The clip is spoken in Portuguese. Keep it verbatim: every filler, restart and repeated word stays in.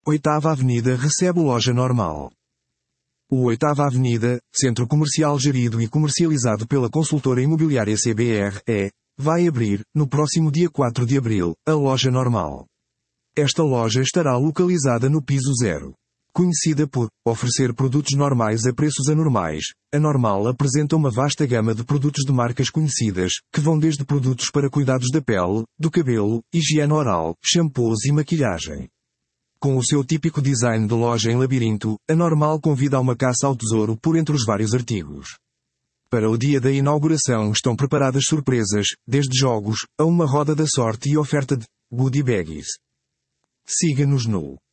Oitava Avenida recebe loja normal. O Oitava Avenida, centro comercial gerido e comercializado pela consultora imobiliária C B R E, vai abrir, no próximo dia quatro de abril, a loja normal. Esta loja estará localizada no piso zero. Conhecida por oferecer produtos normais a preços anormais, a Normal apresenta uma vasta gama de produtos de marcas conhecidas, que vão desde produtos para cuidados da pele, do cabelo, higiene oral, shampoos e maquilhagem. Com o seu típico design de loja em labirinto, a Normal convida a uma caça ao tesouro por entre os vários artigos. Para o dia da inauguração estão preparadas surpresas, desde jogos, a uma roda da sorte e oferta de goodie bags. Siga-nos no